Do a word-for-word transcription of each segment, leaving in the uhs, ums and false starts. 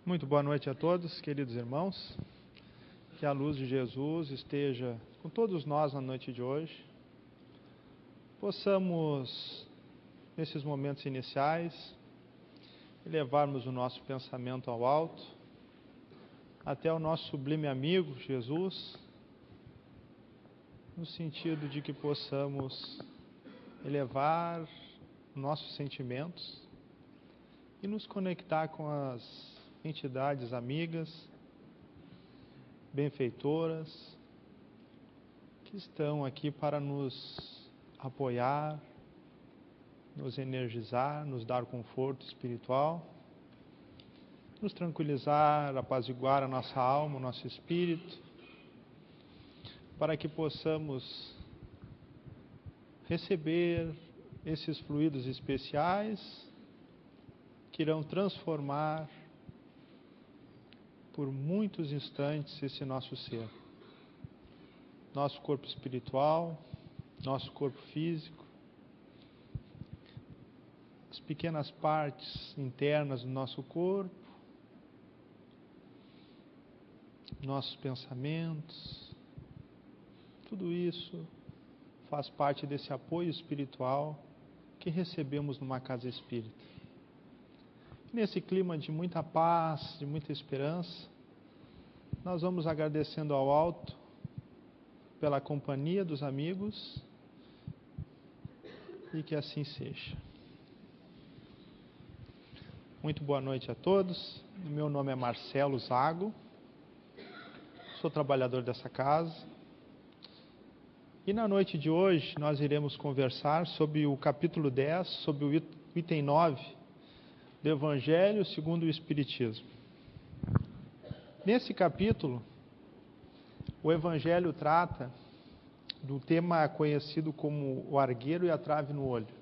Muito boa noite a todos, queridos irmãos. Que a luz de Jesus esteja com todos nós na noite de hoje. Possamos, nesses momentos iniciais, elevarmos o nosso pensamento ao alto, até o nosso sublime amigo, Jesus, no sentido de que possamos elevar nossos sentimentos e nos conectar com as entidades amigas, benfeitoras, que estão aqui para nos apoiar, nos energizar, nos dar conforto espiritual, nos tranquilizar, apaziguar a nossa alma, o nosso espírito, para que possamos receber esses fluidos especiais que irão transformar por muitos instantes esse nosso ser, nosso corpo espiritual, nosso corpo físico, as pequenas partes internas do nosso corpo, nossos pensamentos, tudo isso faz parte desse apoio espiritual que recebemos numa casa espírita. Nesse clima de muita paz, de muita esperança, nós vamos agradecendo ao alto pela companhia dos amigos e que assim seja. Muito boa noite a todos. Meu nome é Marcelo Zago, sou trabalhador dessa casa. E na noite de hoje nós iremos conversar sobre o capítulo dez, sobre o item nove do Evangelho segundo o Espiritismo. Nesse capítulo, o Evangelho trata do tema conhecido como o argueiro e a trave no olho,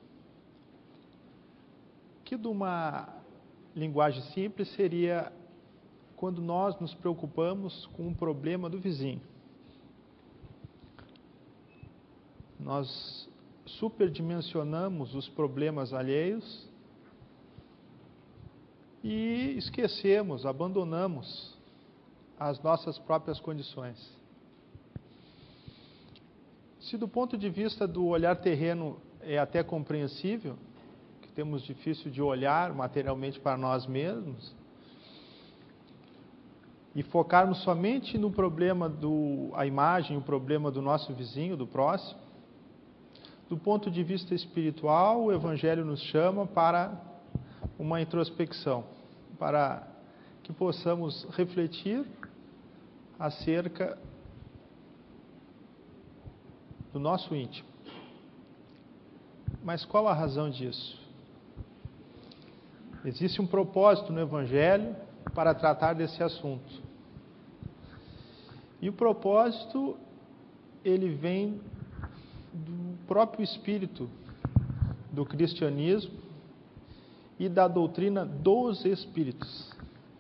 que de uma linguagem simples seria quando nós nos preocupamos com um problema do vizinho. Nós superdimensionamos os problemas alheios e esquecemos, abandonamos as nossas próprias condições. Se do ponto de vista do olhar terreno é até compreensível, que temos difícil de olhar materialmente para nós mesmos, e focarmos somente no problema do, a imagem, o problema do nosso vizinho, do próximo, do ponto de vista espiritual, o Evangelho nos chama para uma introspecção, para que possamos refletir acerca do nosso íntimo. Mas qual a razão disso? Existe um propósito no Evangelho para tratar desse assunto. E o propósito, ele vem do próprio espírito do cristianismo e da doutrina dos Espíritos.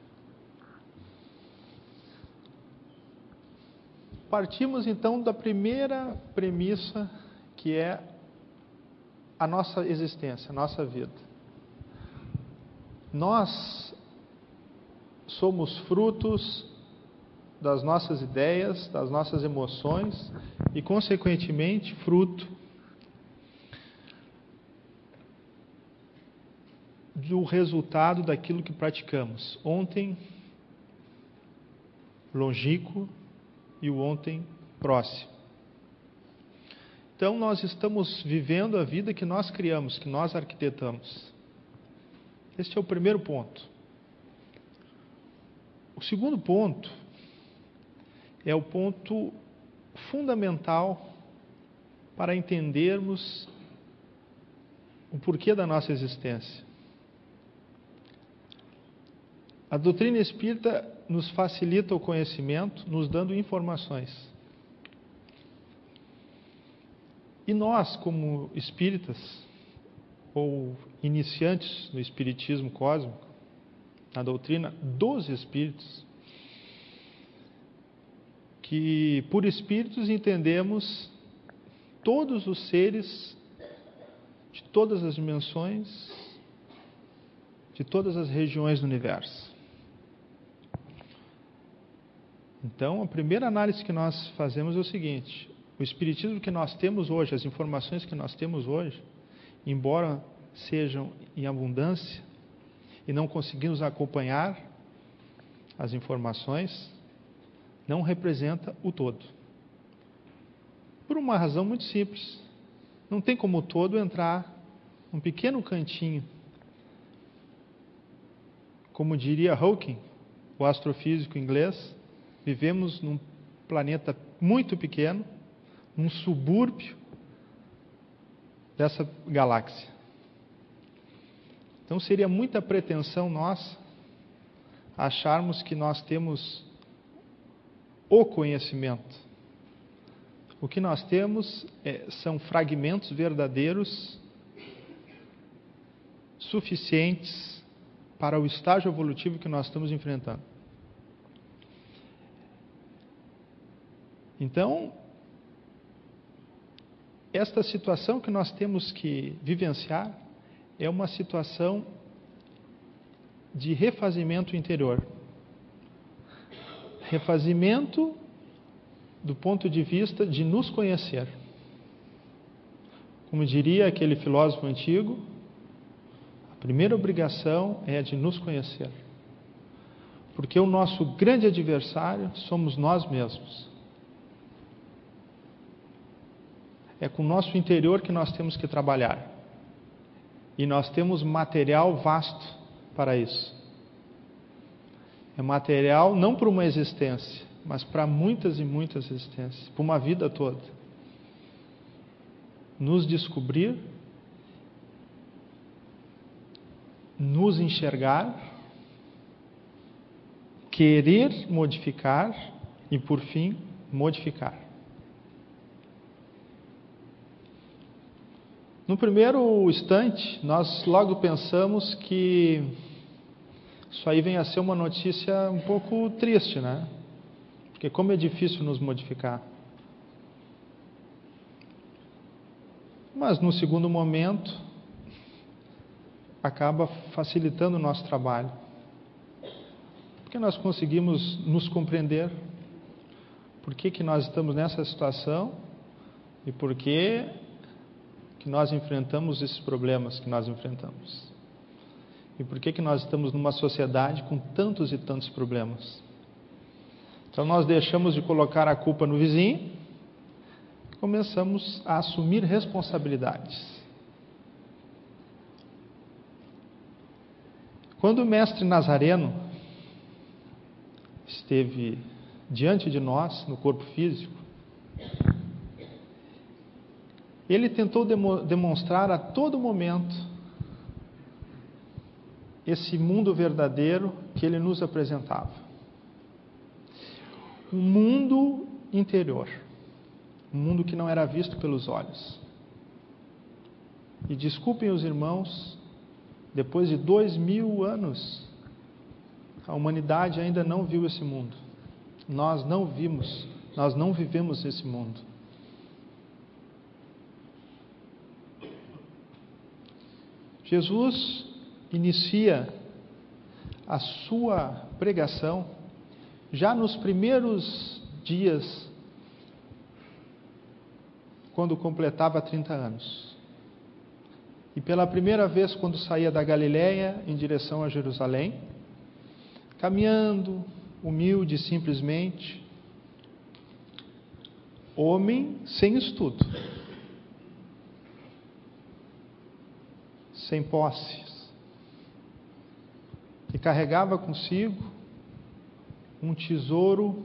Partimos então da primeira premissa, que é a nossa existência, a nossa vida. Nós somos frutos das nossas ideias, das nossas emoções e, consequentemente, fruto do resultado daquilo que praticamos. Ontem longínquo e o ontem próximo. Então nós estamos vivendo a vida que nós criamos, que nós arquitetamos. Este é o primeiro ponto. O segundo ponto é o ponto fundamental para entendermos o porquê da nossa existência. A doutrina espírita nos facilita o conhecimento, nos dando informações. E nós, como espíritas, ou iniciantes no espiritismo cósmico, na doutrina dos espíritos, que por espíritos entendemos todos os seres de todas as dimensões, de todas as regiões do universo. Então, a primeira análise que nós fazemos é o seguinte: o espiritismo que nós temos hoje, as informações que nós temos hoje, embora sejam em abundância e não conseguimos acompanhar as informações, não representa o todo. Por uma razão muito simples: não tem como o todo entrar num pequeno cantinho. Como diria Hawking, o astrofísico inglês, vivemos num planeta muito pequeno, num subúrbio dessa galáxia. Então seria muita pretensão nossa acharmos que nós temos o conhecimento. O que nós temos é, são fragmentos verdadeiros suficientes para o estágio evolutivo que nós estamos enfrentando. Então, esta situação que nós temos que vivenciar é uma situação de refazimento interior. Refazimento do ponto de vista de nos conhecer. Como diria aquele filósofo antigo, a primeira obrigação é a de nos conhecer. Porque o nosso grande adversário somos nós mesmos. É com o nosso interior que nós temos que trabalhar. E nós temos material vasto para isso. É material não para uma existência, mas para muitas e muitas existências, para uma vida toda. Nos descobrir, nos enxergar, querer modificar e, por fim, modificar. No primeiro instante, nós logo pensamos que isso aí vem a ser uma notícia um pouco triste, né? Porque como é difícil nos modificar. Mas no segundo momento, acaba facilitando o nosso trabalho. Porque nós conseguimos nos compreender. Por que que nós estamos nessa situação e por que que nós enfrentamos esses problemas que nós enfrentamos. E por que que nós estamos numa sociedade com tantos e tantos problemas. Então nós deixamos de colocar a culpa no vizinho e começamos a assumir responsabilidades. Quando o mestre Nazareno esteve diante de nós no corpo físico, ele tentou demo, demonstrar a todo momento esse mundo verdadeiro que ele nos apresentava. Um mundo interior, um mundo que não era visto pelos olhos. E desculpem os irmãos, depois de dois mil anos, a humanidade ainda não viu esse mundo. Nós não vimos, nós não vivemos esse mundo. Jesus inicia a sua pregação já nos primeiros dias, quando completava trinta anos. E pela primeira vez, quando saía da Galileia em direção a Jerusalém, caminhando, humilde simplesmente, homem sem estudo, sem posses, e carregava consigo um tesouro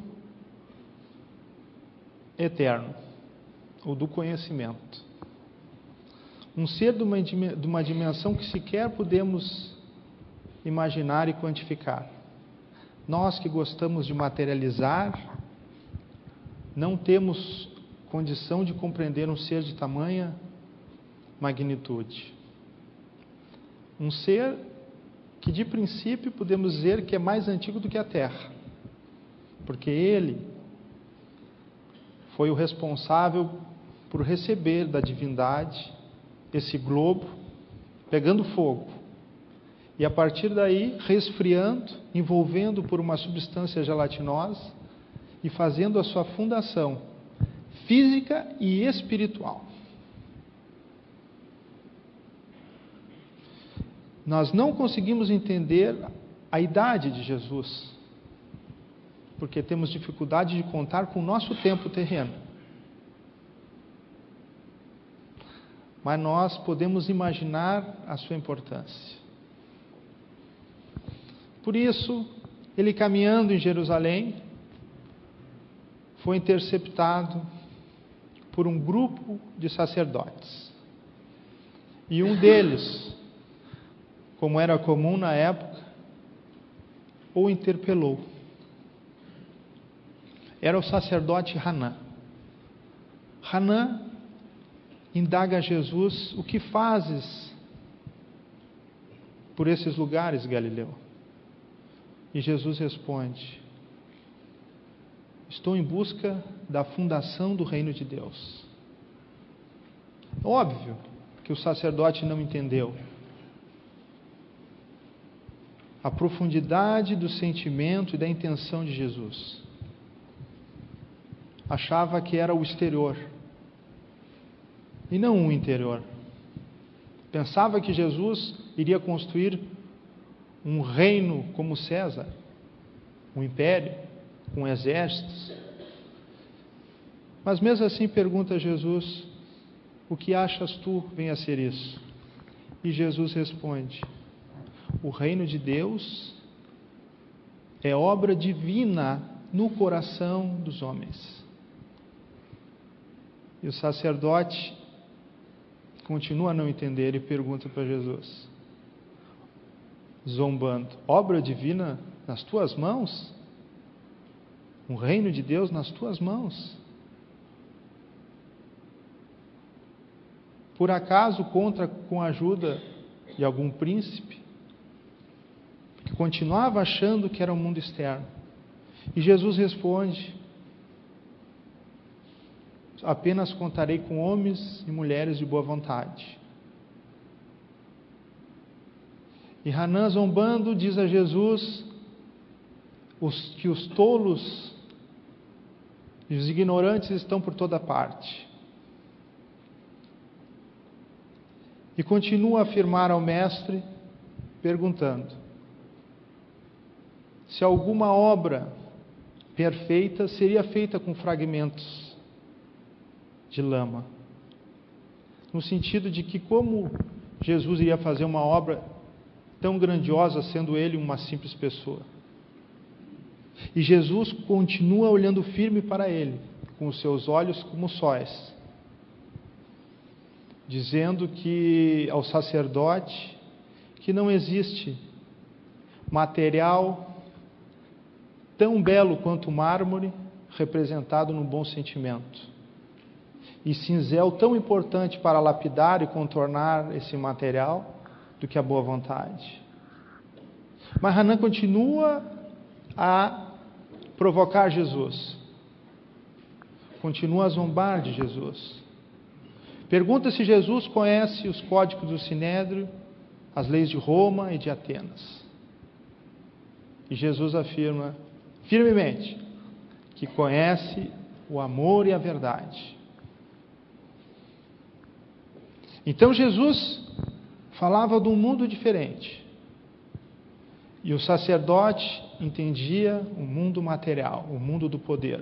eterno, o do conhecimento. Um ser de uma, de uma dimensão que sequer podemos imaginar e quantificar. Nós que gostamos de materializar, não temos condição de compreender um ser de tamanha magnitude. Um ser que de princípio podemos dizer que é mais antigo do que a Terra, porque ele foi o responsável por receber da divindade esse globo, pegando fogo, e a partir daí resfriando, envolvendo por uma substância gelatinosa, e fazendo a sua fundação física e espiritual. Nós não conseguimos entender a idade de Jesus, porque temos dificuldade de contar com o nosso tempo terreno. Mas nós podemos imaginar a sua importância. Por isso, ele caminhando em Jerusalém, foi interceptado por um grupo de sacerdotes. E um deles, como era comum na época, o interpelou. Era o sacerdote Hanã. Hanã indaga a Jesus: o que fazes por esses lugares, Galileu? E Jesus responde: estou em busca da fundação do reino de Deus. Óbvio que o sacerdote não entendeu a profundidade do sentimento e da intenção de Jesus. Achava que era o exterior e não o interior. Pensava que Jesus iria construir um reino como César, um império com exércitos. Mas mesmo assim pergunta a Jesus: o que achas tu venha a ser isso? E Jesus responde: o reino de Deus é obra divina no coração dos homens. E o sacerdote continua a não entender e pergunta para Jesus, zombando: obra divina nas tuas mãos? Um reino de Deus nas tuas mãos? Por acaso conta com a ajuda de algum príncipe que continuava achando que era o mundo externo? E Jesus responde: apenas contarei com homens e mulheres de boa vontade. E Hanã, zombando, diz a Jesus os, que os tolos e os ignorantes estão por toda parte. E continua a afirmar ao mestre, perguntando se alguma obra perfeita seria feita com fragmentos de lama, no sentido de que como Jesus iria fazer uma obra tão grandiosa sendo ele uma simples pessoa? E Jesus continua olhando firme para ele, com os seus olhos como sóis, dizendo que ao sacerdote que não existe material tão belo quanto o mármore representado no bom sentimento, e cinzel tão importante para lapidar e contornar esse material do que a boa vontade. Mas Hanã continua a provocar Jesus, continua a zombar de Jesus. Pergunta se Jesus conhece os códigos do Sinédrio, as leis de Roma e de Atenas. E Jesus afirma firmemente que conhece o amor e a verdade. Então Jesus falava de um mundo diferente. E o sacerdote entendia o mundo material, o mundo do poder.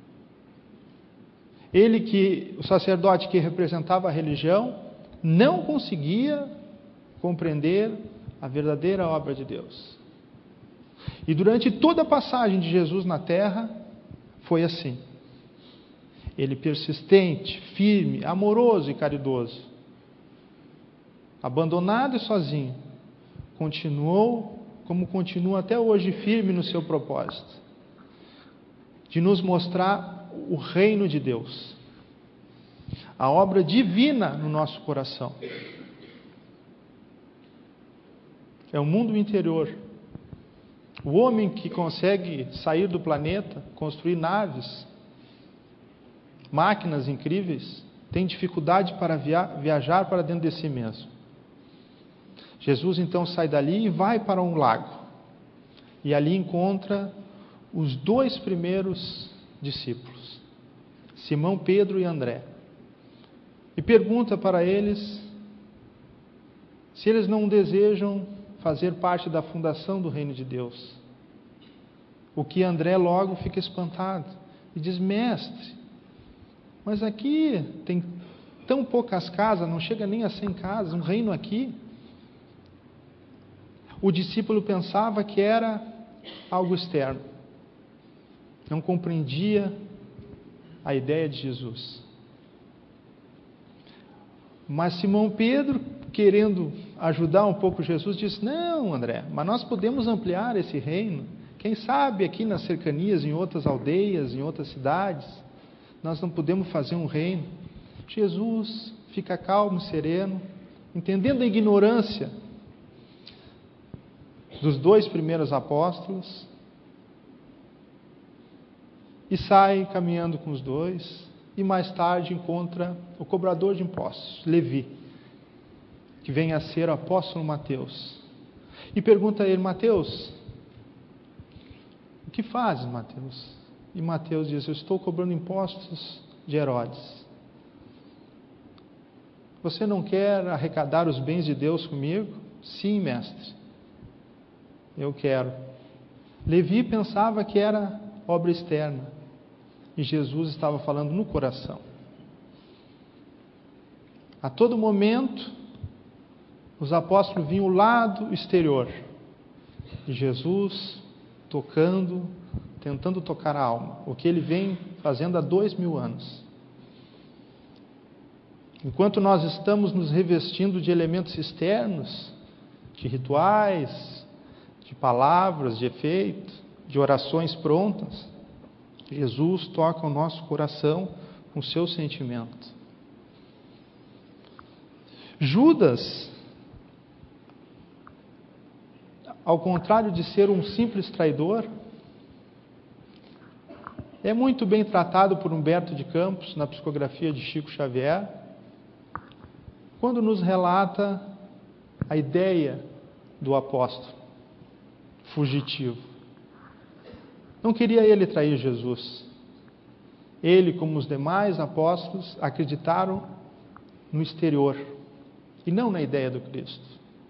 Ele que, o sacerdote que representava a religião, não conseguia compreender a verdadeira obra de Deus. E durante toda a passagem de Jesus na terra, foi assim. Ele persistente, firme, amoroso e caridoso, abandonado e sozinho, continuou como continua até hoje firme no seu propósito, de nos mostrar o reino de Deus, a obra divina no nosso coração. É o mundo interior. O homem que consegue sair do planeta, construir naves, máquinas incríveis, tem dificuldade para via- viajar para dentro de si mesmo. Jesus então sai dali e vai para um lago. E ali encontra os dois primeiros discípulos, Simão, Pedro e André, e pergunta para eles se eles não desejam fazer parte da fundação do reino de Deus. O que André logo fica espantado e diz: mestre, mas aqui tem tão poucas casas, não chega nem a cem casas, um reino aqui. O discípulo pensava que era algo externo, não compreendia a ideia de Jesus. Mas Simão Pedro, querendo ajudar um pouco Jesus, disse: não, André, mas nós podemos ampliar esse reino. Quem sabe aqui nas cercanias, em outras aldeias, em outras cidades, nós não podemos fazer um reino. Jesus fica calmo, sereno, entendendo a ignorância dos dois primeiros apóstolos, e sai caminhando com os dois, e mais tarde encontra o cobrador de impostos, Levi, que vem a ser o apóstolo Mateus, e pergunta a ele: Mateus, o que fazes, Mateus? E Mateus diz: eu estou cobrando impostos de Herodes. Você não quer arrecadar os bens de Deus comigo? Sim, mestre, eu quero. Levi pensava que era obra externa, e Jesus estava falando no coração. A todo momento, os apóstolos vinham o lado exterior, e Jesus tocando, tentando tocar a alma, o que ele vem fazendo há dois mil anos. Enquanto nós estamos nos revestindo de elementos externos, de rituais, de palavras, de efeito, de orações prontas, Jesus toca o nosso coração com o seu sentimento. Judas, ao contrário de ser um simples traidor, é muito bem tratado por Humberto de Campos na psicografia de Chico Xavier, quando nos relata a ideia do apóstolo fugitivo. Não queria ele trair Jesus. Ele, como os demais apóstolos, acreditaram no exterior e não na ideia do Cristo.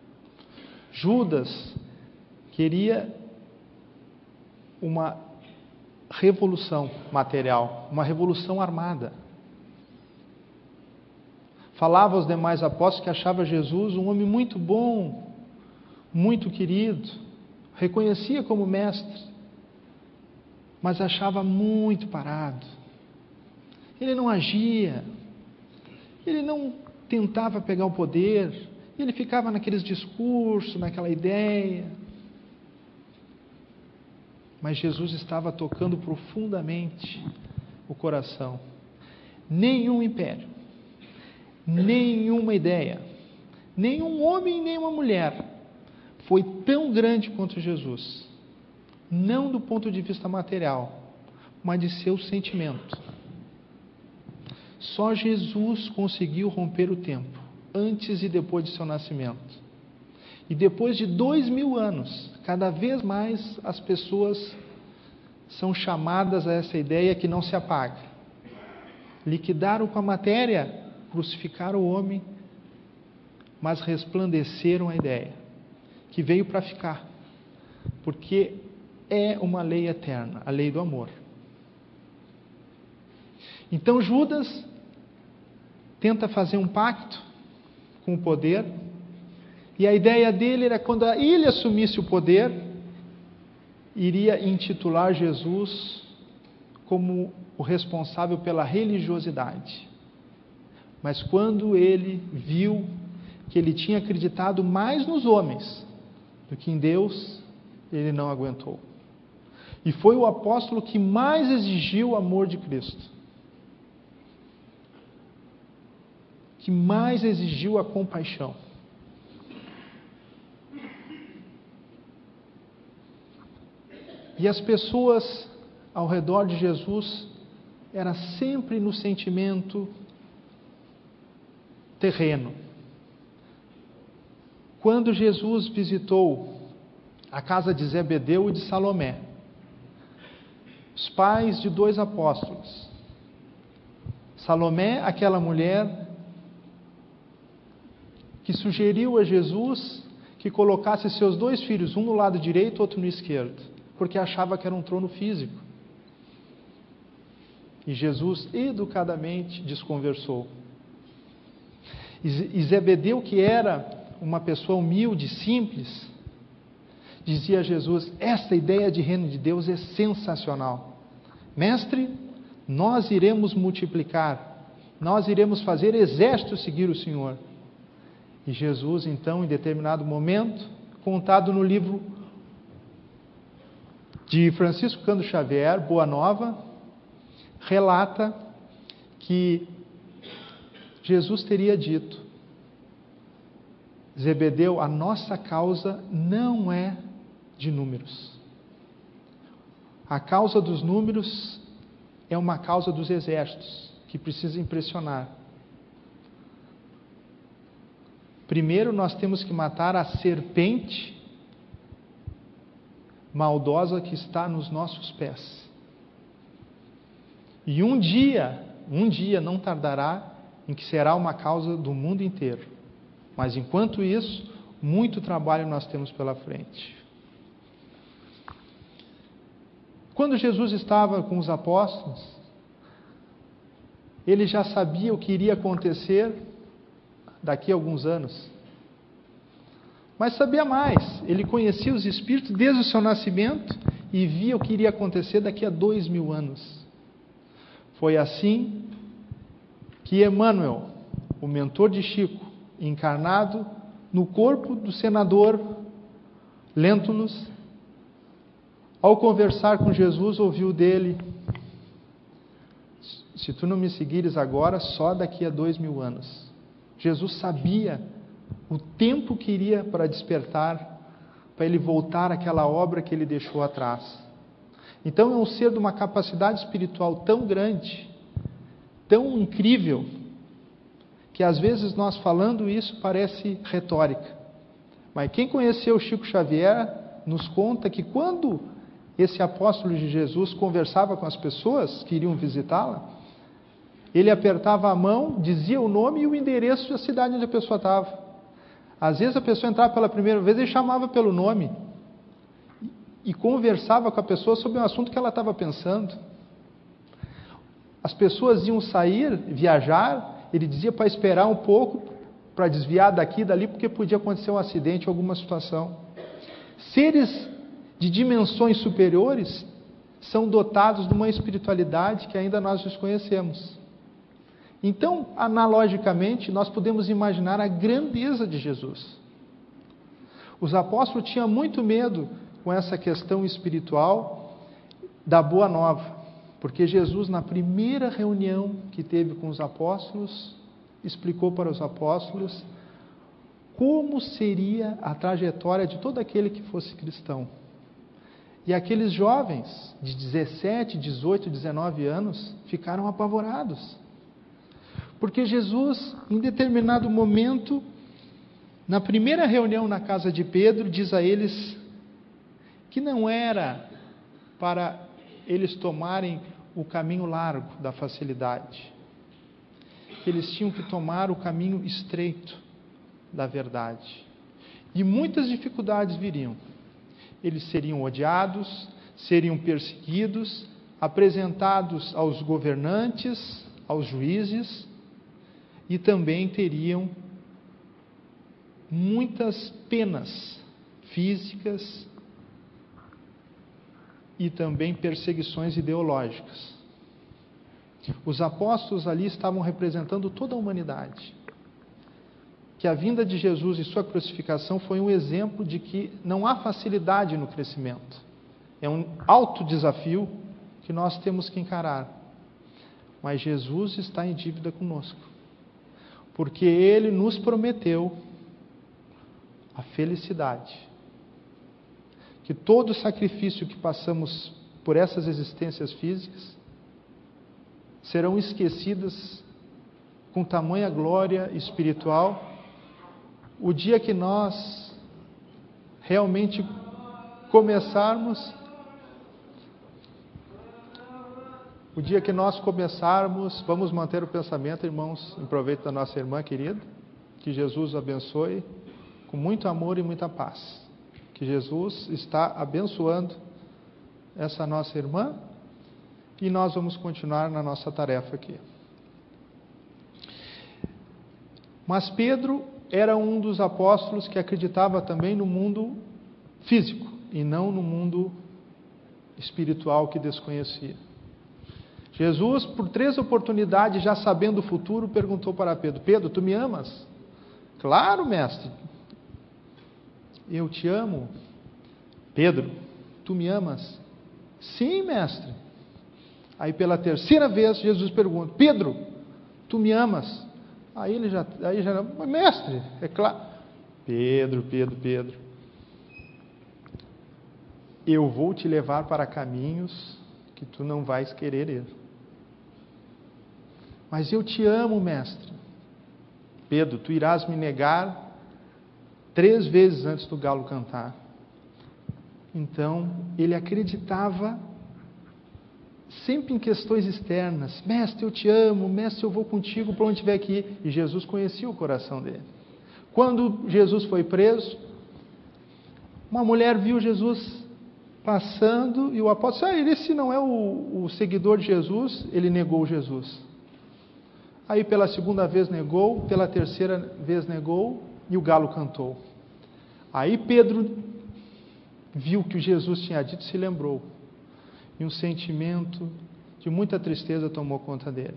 Judas queria uma revolução material, uma revolução armada. Falava aos demais apóstolos que achava Jesus um homem muito bom, muito querido, reconhecia como mestre, mas achava muito parado. Ele não agia, ele não tentava pegar o poder, ele ficava naqueles discursos, naquela ideia. Mas Jesus estava tocando profundamente o coração. Nenhum império, nenhuma ideia, nenhum homem, nenhuma mulher foi tão grande quanto Jesus. Não do ponto de vista material, mas de seu sentimento. Só Jesus conseguiu romper o tempo, antes e depois de seu nascimento. E depois de dois mil anos, cada vez mais as pessoas são chamadas a essa ideia que não se apaga. Liquidaram com a matéria, crucificaram o homem, mas resplandeceram a ideia, que veio para ficar, porque é uma lei eterna, a lei do amor. Então Judas tenta fazer um pacto com o poder, e a ideia dele era, quando ele assumisse o poder, iria intitular Jesus como o responsável pela religiosidade. Mas quando ele viu que ele tinha acreditado mais nos homens do que em Deus, ele não aguentou. E foi o apóstolo que mais exigiu o amor de Cristo, que mais exigiu a compaixão. E as pessoas ao redor de Jesus eram sempre no sentimento terreno. Quando Jesus visitou a casa de Zebedeu e de Salomé, os pais de dois apóstolos. Salomé, aquela mulher que sugeriu a Jesus que colocasse seus dois filhos, um no lado direito, outro no esquerdo, porque achava que era um trono físico. E Jesus educadamente desconversou. E Zebedeu, que era uma pessoa humilde, simples, dizia a Jesus: esta ideia de reino de Deus é sensacional. Mestre, nós iremos multiplicar, nós iremos fazer exército seguir o Senhor. E Jesus, então, em determinado momento, contado no livro de Francisco Cândido Xavier, Boa Nova, relata que Jesus teria dito: Zebedeu, a nossa causa não é de números. A causa dos números é uma causa dos exércitos, que precisa impressionar. Primeiro nós temos que matar a serpente maldosa que está nos nossos pés. E um dia, um dia não tardará em que será uma causa do mundo inteiro. Mas enquanto isso, muito trabalho nós temos pela frente. Quando Jesus estava com os apóstolos, ele já sabia o que iria acontecer daqui a alguns anos. Mas sabia mais, ele conhecia os Espíritos desde o seu nascimento e via o que iria acontecer daqui a dois mil anos. Foi assim que Emmanuel, o mentor de Chico, encarnado no corpo do senador Lentulus, ao conversar com Jesus, ouviu dele: se tu não me seguires agora, só daqui a dois mil anos. Jesus sabia o tempo que iria para despertar, para ele voltar àquela obra que ele deixou atrás. Então é um ser de uma capacidade espiritual tão grande, tão incrível, que às vezes nós falando isso parece retórica. Mas quem conheceu Chico Xavier nos conta que quando esse apóstolo de Jesus conversava com as pessoas que iriam visitá-la, ele apertava a mão, dizia o nome e o endereço da cidade onde a pessoa estava. Às vezes a pessoa entrava pela primeira vez e chamava pelo nome e conversava com a pessoa sobre um assunto que ela estava pensando. As pessoas iam sair, viajar, ele dizia para esperar um pouco, para desviar daqui e dali, porque podia acontecer um acidente ou alguma situação. Seres de dimensões superiores são dotados de uma espiritualidade que ainda nós desconhecemos. Então, analogicamente, nós podemos imaginar a grandeza de Jesus. Os apóstolos tinham muito medo com essa questão espiritual da Boa Nova, porque Jesus, na primeira reunião que teve com os apóstolos, explicou para os apóstolos como seria a trajetória de todo aquele que fosse cristão. E aqueles jovens de dezessete, dezoito, dezenove anos ficaram apavorados. Porque Jesus, em determinado momento, na primeira reunião na casa de Pedro, diz a eles que não era para eles tomarem o caminho largo da facilidade, que eles tinham que tomar o caminho estreito da verdade. E muitas dificuldades viriam. Eles seriam odiados, seriam perseguidos, apresentados aos governantes, aos juízes, e também teriam muitas penas físicas e também perseguições ideológicas. Os apóstolos ali estavam representando toda a humanidade. Que a vinda de Jesus e sua crucificação foi um exemplo de que não há facilidade no crescimento. É um alto desafio que nós temos que encarar. Mas Jesus está em dívida conosco, porque Ele nos prometeu a felicidade. Que todo o sacrifício que passamos por essas existências físicas serão esquecidas com tamanha glória espiritual o dia que nós realmente começarmos O dia que nós começarmos, vamos manter o pensamento, irmãos, em proveito da nossa irmã querida. Que Jesus abençoe com muito amor e muita paz. Que Jesus está abençoando essa nossa irmã e nós vamos continuar na nossa tarefa aqui. Mas Pedro era um dos apóstolos que acreditava também no mundo físico e não no mundo espiritual que desconhecia. Jesus, por três oportunidades, já sabendo o futuro, perguntou para Pedro: Pedro, tu me amas? Claro, mestre. Eu te amo. Pedro, tu me amas? Sim, mestre. Aí pela terceira vez Jesus pergunta: Pedro, tu me amas? Aí ele já, aí já, mestre, é claro. Pedro, Pedro, Pedro, eu vou te levar para caminhos que tu não vais querer ir. Mas eu te amo, mestre. Pedro, tu irás me negar três vezes antes do galo cantar. Então, ele acreditava sempre em questões externas. Mestre, eu te amo. Mestre, eu vou contigo para onde tiver que ir. E Jesus conhecia o coração dele. Quando Jesus foi preso, uma mulher viu Jesus passando e o apóstolo disse: ah, esse não é o, o seguidor de Jesus. Ele negou Jesus. Aí pela segunda vez negou, pela terceira vez negou e o galo cantou. Aí Pedro viu que Jesus tinha dito, se lembrou. E um sentimento de muita tristeza tomou conta dele.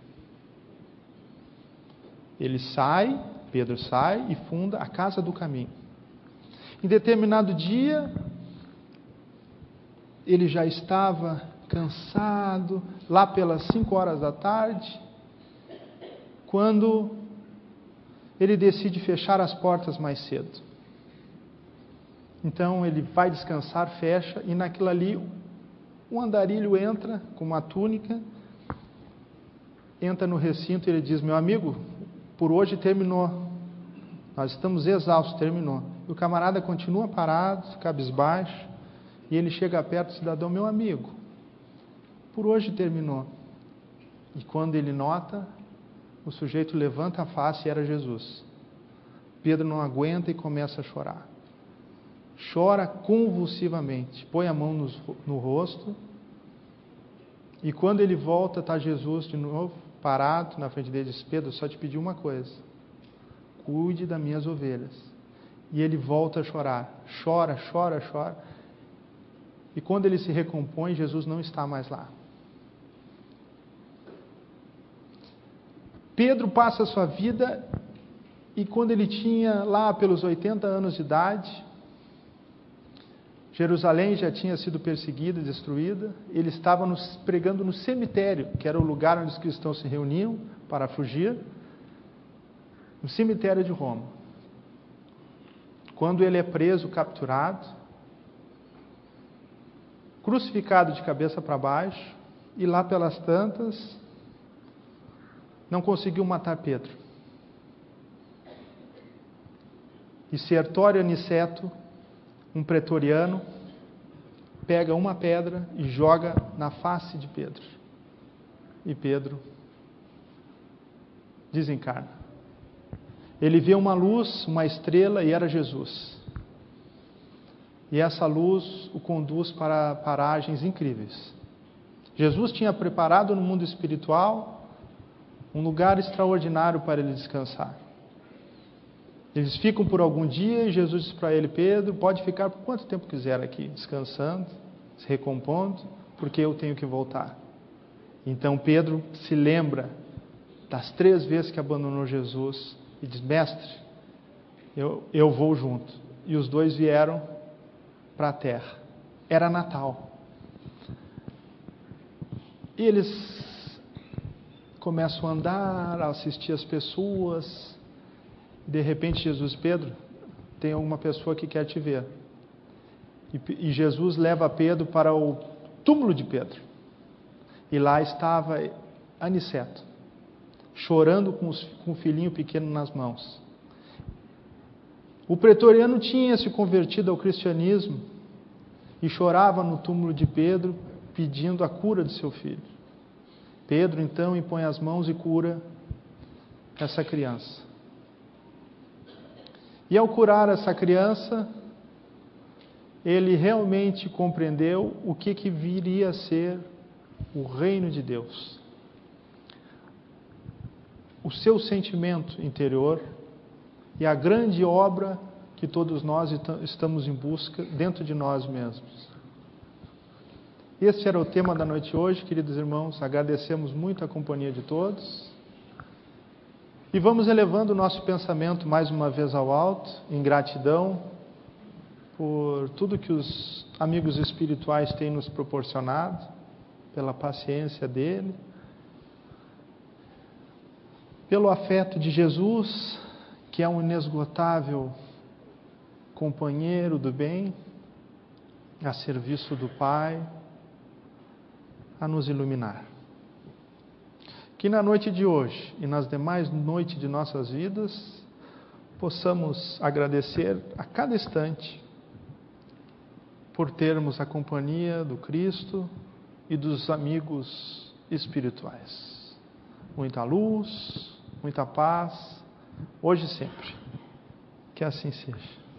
Ele sai, Pedro sai e funda a Casa do Caminho. Em determinado dia, ele já estava cansado, lá pelas cinco horas da tarde, quando ele decide fechar as portas mais cedo. Então ele vai descansar, fecha, e naquilo ali um andarilho entra com uma túnica, entra no recinto e ele diz: meu amigo, por hoje terminou, nós estamos exaustos, terminou. E o camarada continua parado, cabisbaixo, e ele chega perto do cidadão: meu amigo, por hoje terminou. E quando ele nota, o sujeito levanta a face e era Jesus. Pedro não aguenta e começa a chorar. Chora convulsivamente, põe a mão no, no rosto, e quando ele volta, está Jesus de novo, parado na frente dele, diz: Pedro, só te pedi uma coisa, cuide das minhas ovelhas. E ele volta a chorar, chora, chora, chora, e quando ele se recompõe, Jesus não está mais lá. Pedro passa a sua vida, e quando ele tinha lá pelos oitenta anos de idade, Jerusalém já tinha sido perseguida e destruída, ele estava nos, pregando no cemitério, que era o lugar onde os cristãos se reuniam para fugir, no cemitério de Roma. Quando ele é preso, capturado, crucificado de cabeça para baixo, e lá pelas tantas, não conseguiu matar Pedro. E Sertório Aniceto, um pretoriano, pega uma pedra e joga na face de Pedro. E Pedro desencarna. Ele vê uma luz, uma estrela, e era Jesus. E essa luz o conduz para paragens incríveis. Jesus tinha preparado no mundo espiritual um lugar extraordinário para ele descansar. Eles ficam por algum dia e Jesus diz para ele: Pedro, pode ficar por quanto tempo quiser aqui, descansando, se recompondo, porque eu tenho que voltar. Então Pedro se lembra das três vezes que abandonou Jesus e diz: mestre, eu, eu vou junto. E os dois vieram para a terra. Era Natal. E eles começam a andar, a assistir as pessoas. De repente Jesus: Pedro, tem alguma pessoa que quer te ver. E, e Jesus leva Pedro para o túmulo de Pedro. E lá estava Aniceto, chorando com, os, com o filhinho pequeno nas mãos. O pretoriano tinha se convertido ao cristianismo e chorava no túmulo de Pedro, pedindo a cura de seu filho. Pedro então impõe as mãos e cura essa criança. E ao curar essa criança, ele realmente compreendeu o que, que viria a ser o reino de Deus. O seu sentimento interior e a grande obra que todos nós estamos em busca dentro de nós mesmos. Esse era o tema da noite de hoje, queridos irmãos. Agradecemos muito a companhia de todos. E vamos elevando o nosso pensamento mais uma vez ao alto, em gratidão por tudo que os amigos espirituais têm nos proporcionado, pela paciência dele, pelo afeto de Jesus, que é um inesgotável companheiro do bem, a serviço do Pai, a nos iluminar. Que na noite de hoje e nas demais noites de nossas vidas, possamos agradecer a cada instante por termos a companhia do Cristo e dos amigos espirituais. Muita luz, muita paz, hoje e sempre. Que assim seja.